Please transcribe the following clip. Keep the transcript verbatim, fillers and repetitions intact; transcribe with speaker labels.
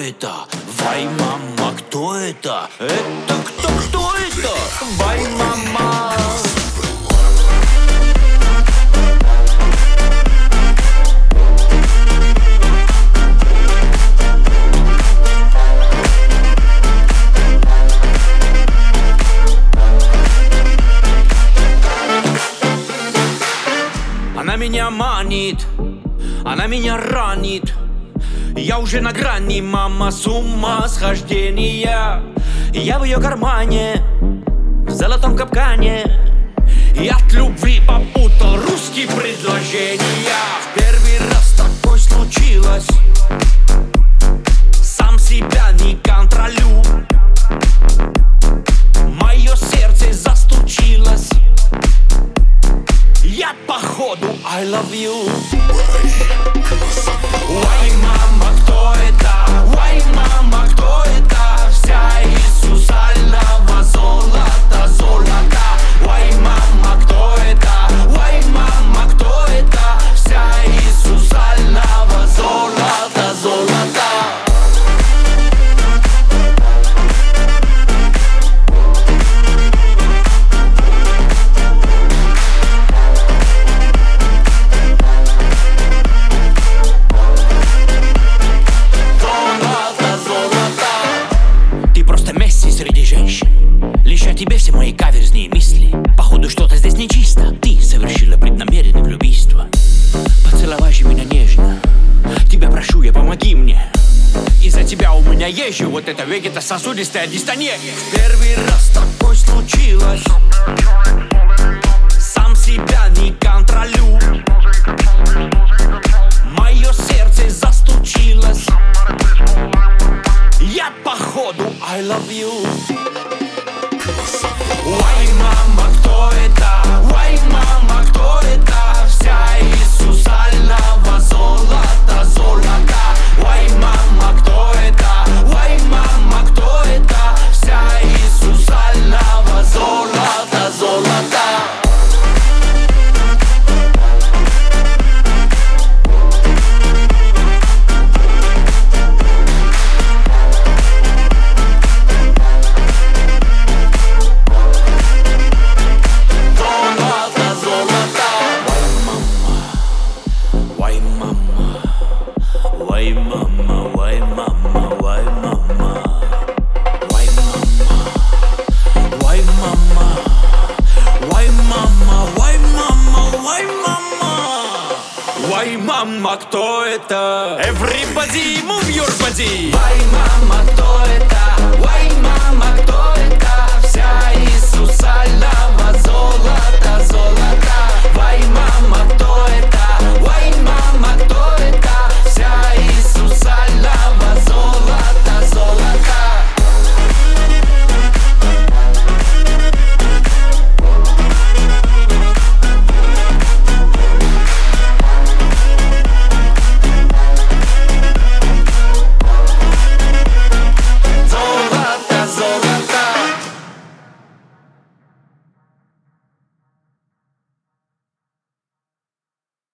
Speaker 1: это? Вай, мама, кто это? Это кто, кто это? Вай, мама. Она меня манит, она меня ранит. Я уже на грани, мама, с ума схождения. Я в ее кармане, в золотом капкане. И от любви попутал русские предложения. В первый раз такое случилось. Сам себя не контролю. Мое сердце застучилось. Я походу I love you. Ой, мама, кто это? Ой, мама, кто это? Вся из сусального золота, золота. Ой, мама, кто это? Ой, мама, кто это? Вся из сусального золота, золота. Лишь о тебе все мои каверзные мысли. Походу что-то здесь нечисто. Ты совершила преднамеренное влюбийство. Поцеловай же меня нежно. Тебя прошу, я помоги мне. Из-за тебя у меня есть же вот эта вегетососудистая дистония. Первый раз такое случилось. Сам себя не контролю. Мое сердце застучилось. Я походу I love you. Ой, мама, кто это? Ой, мама, кто это? Вся из сусального золота, золота. Ой, мама, кто это? Ой, мама, кто это? Вся из сусального золота, золота. Why mama, кто это? Everybody move your body. Why mama, кто это?